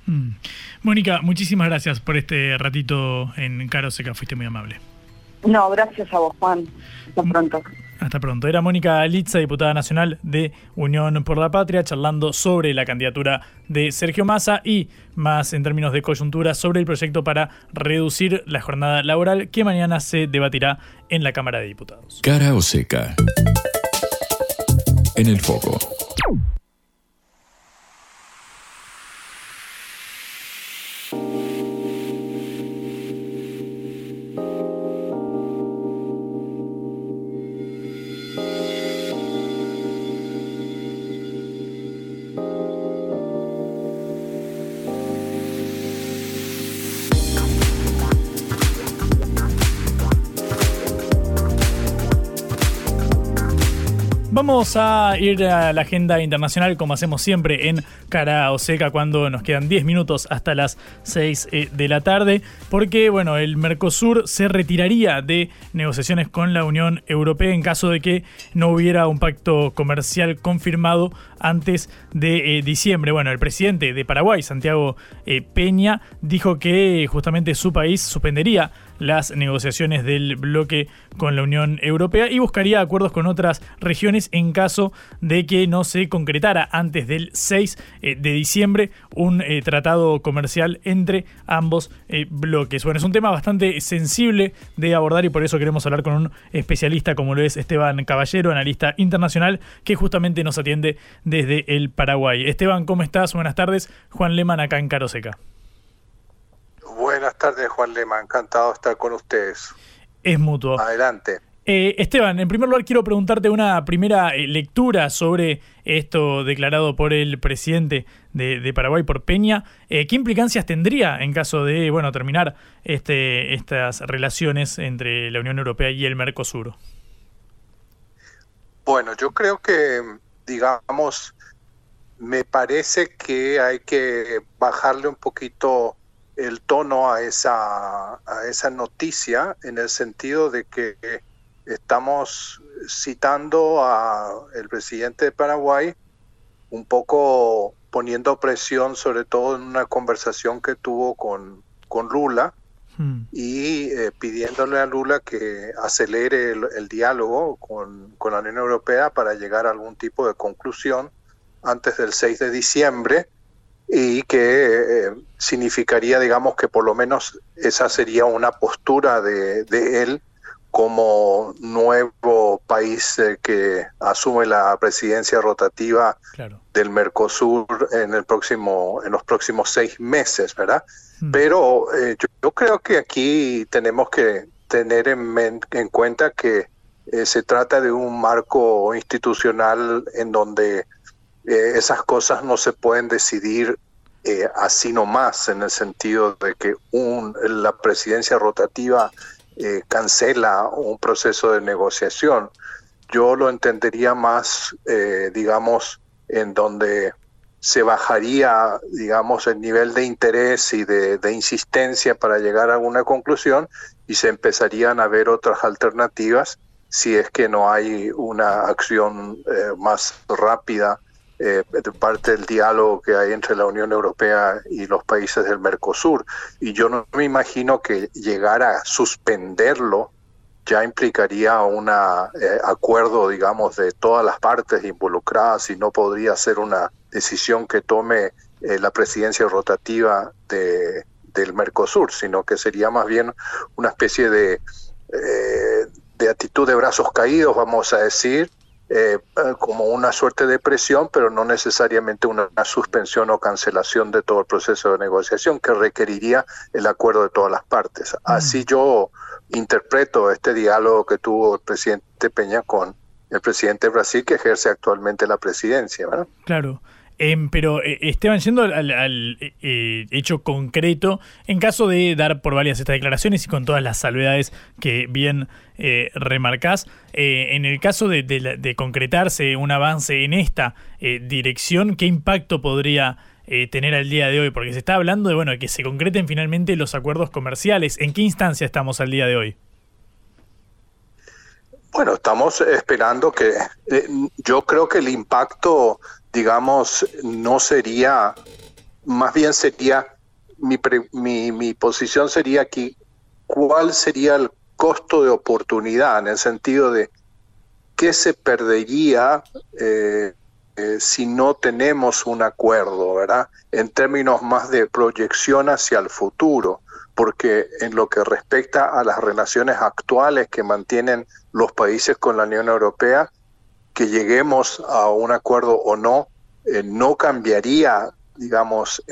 Mónica, muchísimas gracias por este ratito en Cara o Seca. Fuiste muy amable. No, gracias a vos, Juan. Hasta pronto. Hasta pronto. Era Mónica Litza, diputada nacional de Unión por la Patria, charlando sobre la candidatura de Sergio Massa y, más en términos de coyuntura, sobre el proyecto para reducir la jornada laboral, que mañana se debatirá en la Cámara de Diputados. Cara o Seca. En el foco. Vamos a ir a la agenda internacional, como hacemos siempre en Cara o Seca, cuando nos quedan 10 minutos hasta las 6 de la tarde, porque el Mercosur se retiraría de negociaciones con la Unión Europea en caso de que no hubiera un pacto comercial confirmado antes de diciembre. El presidente de Paraguay, Santiago Peña, dijo que justamente su país suspendería las negociaciones del bloque con la Unión Europea y buscaría acuerdos con otras regiones en caso de que no se concretara antes del 6 de diciembre un tratado comercial entre ambos bloques. Bueno, es un tema bastante sensible de abordar y por eso queremos hablar con un especialista como lo es Esteban Caballero, analista internacional, que justamente nos atiende desde el Paraguay. Esteban, ¿cómo estás? Buenas tardes. Juan Lehmann acá en Cara Oseca. Buenas tardes, Juan Lehmann. Encantado de estar con ustedes. Es mutuo. Adelante. Esteban, en primer lugar quiero preguntarte una primera lectura sobre esto declarado por el presidente de Paraguay, por Peña. ¿Qué implicancias tendría en caso de terminar estas relaciones entre la Unión Europea y el Mercosur? Bueno, yo creo que, digamos, me parece que hay que bajarle un poquito el tono a esa noticia, en el sentido de que estamos citando al presidente de Paraguay, un poco poniendo presión, sobre todo en una conversación que tuvo con Lula, y pidiéndole a Lula que acelere el diálogo con la Unión Europea para llegar a algún tipo de conclusión antes del 6 de diciembre, y que significaría, digamos, que por lo menos esa sería una postura de él como nuevo país que asume la presidencia rotativa del Mercosur en los próximos 6 meses, ¿verdad? Pero yo creo que aquí tenemos que tener en cuenta que se trata de un marco institucional en donde esas cosas no se pueden decidir así nomás, en el sentido de que la presidencia rotativa cancela un proceso de negociación. Yo lo entendería más, digamos, en donde se bajaría, digamos, el nivel de interés y de insistencia para llegar a una conclusión, y se empezarían a ver otras alternativas si es que no hay una acción más rápida de parte del diálogo que hay entre la Unión Europea y los países del Mercosur. Y yo no me imagino que llegar a suspenderlo ya implicaría un acuerdo, digamos, de todas las partes involucradas, y no podría ser una decisión que tome la presidencia rotativa del Mercosur, sino que sería más bien una especie de actitud de brazos caídos, vamos a decir, como una suerte de presión, pero no necesariamente una suspensión o cancelación de todo el proceso de negociación, que requeriría el acuerdo de todas las partes. Así yo interpreto este diálogo que tuvo el presidente Peña con el presidente de Brasil, que ejerce actualmente la presidencia, ¿verdad? Claro. Pero Esteban, yendo al hecho concreto, en caso de dar por válidas estas declaraciones y con todas las salvedades que bien remarcás, en el caso de concretarse un avance en esta dirección, ¿qué impacto podría tener al día de hoy? Porque se está hablando de que se concreten finalmente los acuerdos comerciales. ¿En qué instancia estamos al día de hoy? Bueno, estamos esperando que... yo creo que el impacto, digamos, no sería... Más bien sería... Mi posición sería aquí, ¿cuál sería el costo de oportunidad? En el sentido de qué se perdería si no tenemos un acuerdo, ¿verdad? En términos más de proyección hacia el futuro, porque en lo que respecta a las relaciones actuales que mantienen los países con la Unión Europea, que lleguemos a un acuerdo o no, no cambiaría, digamos,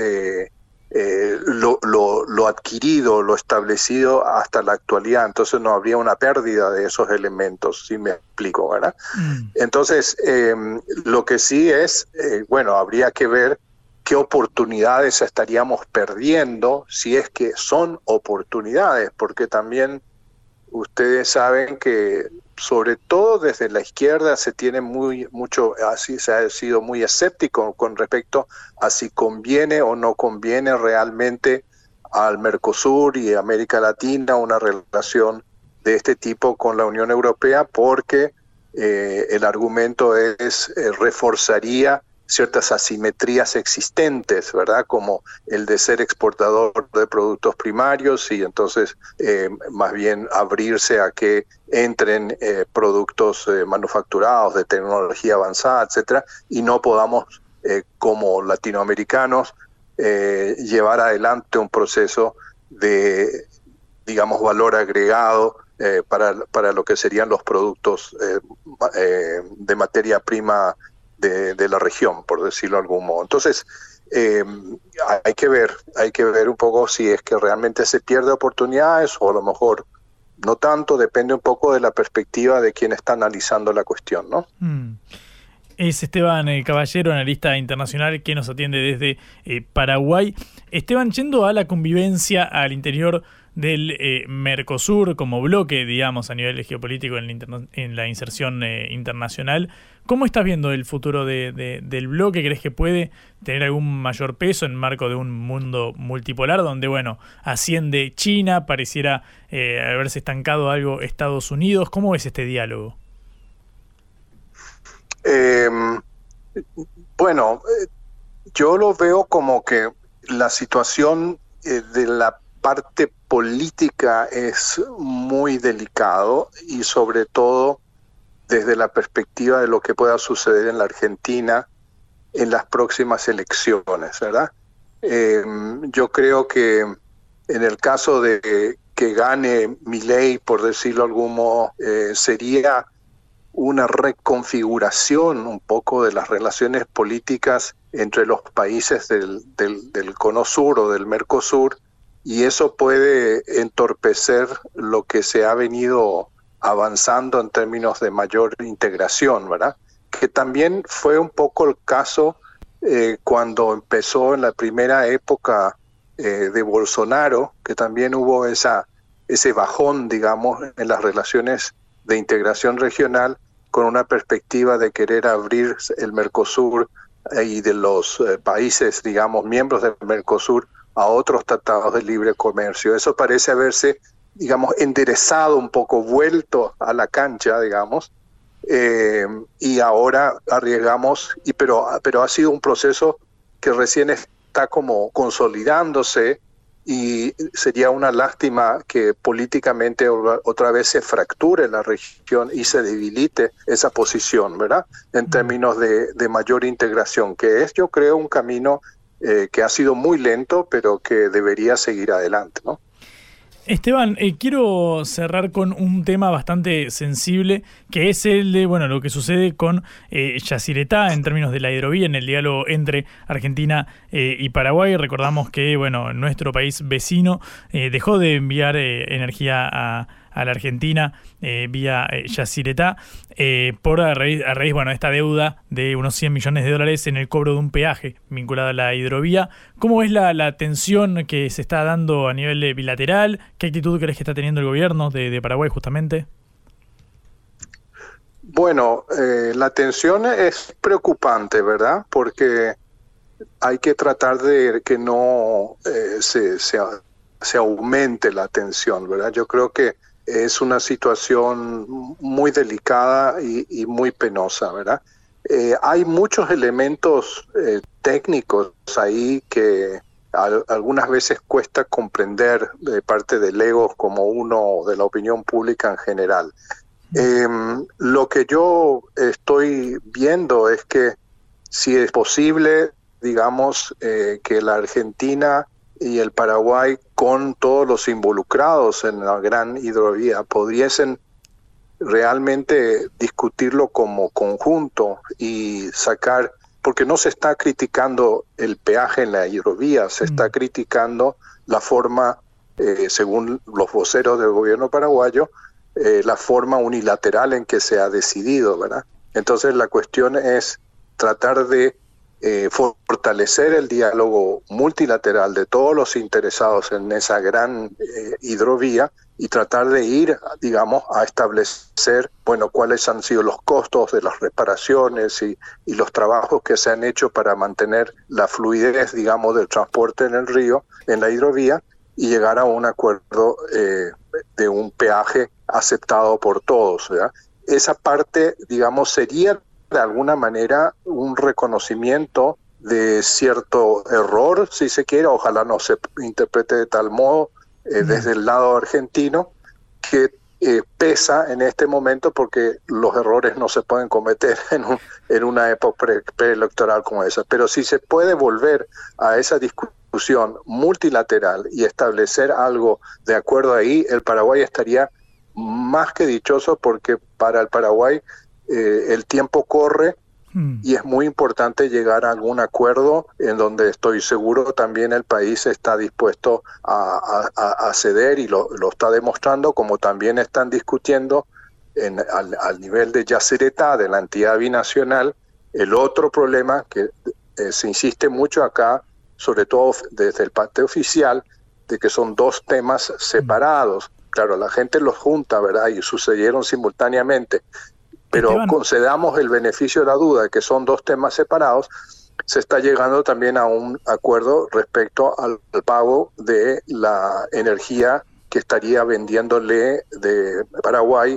lo adquirido, lo establecido hasta la actualidad. Entonces no habría una pérdida de esos elementos, si me explico, ¿verdad? Entonces, lo que sí es, habría que ver qué oportunidades estaríamos perdiendo, si es que son oportunidades, porque también ustedes saben que sobre todo desde la izquierda se tiene se ha sido muy escéptico con respecto a si conviene o no conviene realmente al Mercosur y América Latina una relación de este tipo con la Unión Europea, porque el argumento reforzaría ciertas asimetrías existentes, ¿verdad? Como el de ser exportador de productos primarios y entonces más bien abrirse a que entren productos manufacturados de tecnología avanzada, etcétera, y no podamos, como latinoamericanos, llevar adelante un proceso de, digamos, valor agregado para lo que serían los productos de materia prima de la región, por decirlo de algún modo. Entonces, hay que ver un poco si es que realmente se pierde oportunidades o a lo mejor no tanto, depende un poco de la perspectiva de quien está analizando la cuestión, ¿no? Es Esteban Caballero, analista internacional que nos atiende desde Paraguay. Esteban, yendo a la convivencia al interior del Mercosur como bloque, digamos, a nivel geopolítico en la inserción internacional, ¿cómo estás viendo el futuro del bloque? ¿Crees que puede tener algún mayor peso en marco de un mundo multipolar donde, bueno, asciende China, pareciera haberse estancado algo Estados Unidos? ¿Cómo ves este diálogo? Bueno, yo lo veo como que la situación de la parte política es muy delicado y sobre todo desde la perspectiva de lo que pueda suceder en la Argentina en las próximas elecciones, ¿verdad? Yo creo que en el caso de que gane Milei, por decirlo de algún modo, sería una reconfiguración un poco de las relaciones políticas entre los países del Cono Sur o del Mercosur, y eso puede entorpecer lo que se ha venido avanzando en términos de mayor integración, ¿verdad? Que también fue un poco el caso cuando empezó en la primera época de Bolsonaro, que también hubo ese bajón, digamos, en las relaciones de integración regional con una perspectiva de querer abrir el Mercosur y de los países, digamos, miembros del Mercosur a otros tratados de libre comercio. Eso parece haberse, digamos, enderezado un poco, vuelto a la cancha, digamos, y ahora arriesgamos, pero ha sido un proceso que recién está como consolidándose y sería una lástima que políticamente otra vez se fracture la región y se debilite esa posición, ¿verdad? En términos de mayor integración, que es, yo creo, un camino que ha sido muy lento, pero que debería seguir adelante, ¿no? Esteban, quiero cerrar con un tema bastante sensible, que es el de, bueno, lo que sucede con Yacyretá en términos de la hidrovía, en el diálogo entre Argentina y Paraguay. Recordamos que, bueno, nuestro país vecino dejó de enviar energía a la Argentina vía Yacyretá a raíz, bueno, de esta deuda de unos $100 millones en el cobro de un peaje vinculado a la hidrovía. ¿Cómo es la tensión que se está dando a nivel bilateral? ¿Qué actitud crees que está teniendo el gobierno de Paraguay justamente? Bueno, la tensión es preocupante, ¿verdad? Porque hay que tratar de que no se aumente la tensión, ¿verdad? Yo creo que es una situación muy delicada y muy penosa, ¿verdad? Hay muchos elementos técnicos ahí que algunas veces cuesta comprender de parte del ego como uno de la opinión pública en general. Lo que yo estoy viendo es que si es posible, digamos, que la Argentina y el Paraguay, con todos los involucrados en la gran hidrovía, pudiesen realmente discutirlo como conjunto y sacar, porque no se está criticando el peaje en la hidrovía, se está criticando la forma, según los voceros del gobierno paraguayo, la forma unilateral en que se ha decidido, ¿verdad? Entonces la cuestión es tratar de fortalecer el diálogo multilateral de todos los interesados en esa gran hidrovía y tratar de ir, digamos, a establecer, bueno, cuáles han sido los costos de las reparaciones y los trabajos que se han hecho para mantener la fluidez, digamos, del transporte en el río, en la hidrovía, y llegar a un acuerdo de un peaje aceptado por todos, ¿verdad? Esa parte, digamos, sería de alguna manera un reconocimiento de cierto error, si se quiere, ojalá no se interprete de tal modo desde el lado argentino, que pesa en este momento porque los errores no se pueden cometer en una época preelectoral como esa. Pero si se puede volver a esa discusión multilateral y establecer algo de acuerdo ahí, el Paraguay estaría más que dichoso, porque para el Paraguay el tiempo corre y es muy importante llegar a algún acuerdo en donde estoy seguro también el país está dispuesto a ceder, y lo está demostrando, como también están discutiendo al nivel de Yacyretá, de la entidad binacional, el otro problema que se insiste mucho acá, sobre todo desde el parte oficial, de que son dos temas separados. Claro, la gente los junta, ¿verdad? Y sucedieron simultáneamente. Pero concedamos el beneficio de la duda de que son dos temas separados, se está llegando también a un acuerdo respecto al pago de la energía que estaría vendiéndole de Paraguay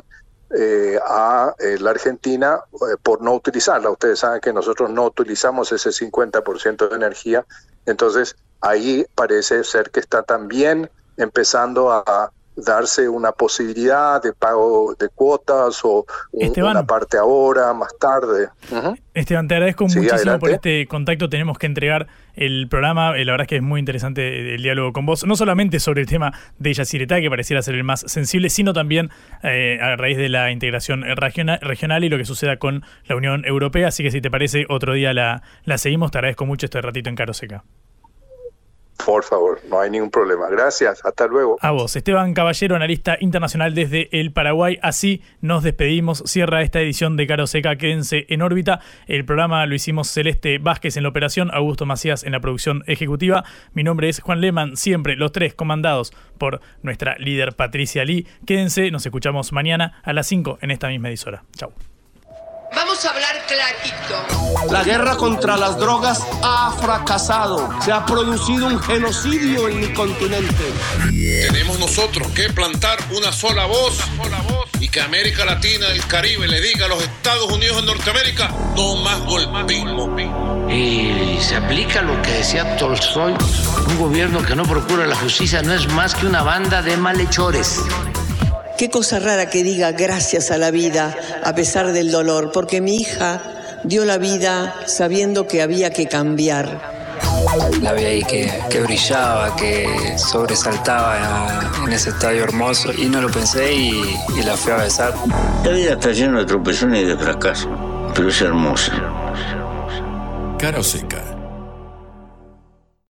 a la Argentina por no utilizarla. Ustedes saben que nosotros no utilizamos ese 50% de energía, entonces ahí parece ser que está también empezando a darse una posibilidad de pago de cuotas o una parte ahora, más tarde. Esteban, te agradezco muchísimo adelante. por este contacto. Tenemos que entregar el programa. La verdad es que es muy interesante el diálogo con vos, no solamente sobre el tema de Yacyretá, que pareciera ser el más sensible, sino también a raíz de la integración regional y lo que suceda con la Unión Europea. Así que si te parece, otro día la seguimos. Te agradezco mucho este ratito en Cara o Seca. Por favor, no hay ningún problema. Gracias, hasta luego. A vos, Esteban Caballero, analista internacional desde el Paraguay. Así nos despedimos. Cierra esta edición de Cara o Seca. Quédense en órbita. El programa lo hicimos Celeste Vázquez en la operación, Augusto Macías en la producción ejecutiva. Mi nombre es Juan Lehmann, siempre los tres comandados por nuestra líder Patricia Lee. Quédense, nos escuchamos mañana a las 5 en esta misma emisora. Chau. Vamos a hablar clarito. La guerra contra las drogas ha fracasado. Se ha producido un genocidio en mi continente. Tenemos nosotros que plantar una sola voz y que América Latina, el Caribe, le diga a los Estados Unidos de Norteamérica: no más golpismo. Y se aplica lo que decía Tolstoy: un gobierno que no procura la justicia no es más que una banda de malhechores. Qué cosa rara que diga gracias a la vida a pesar del dolor, porque mi hija dio la vida sabiendo que había que cambiar. La vi ahí que brillaba, que sobresaltaba en ese estadio hermoso, y no lo pensé y la fui a besar. La vida está llena de tropezones y de fracasos, pero es hermosa. Cara o Seca.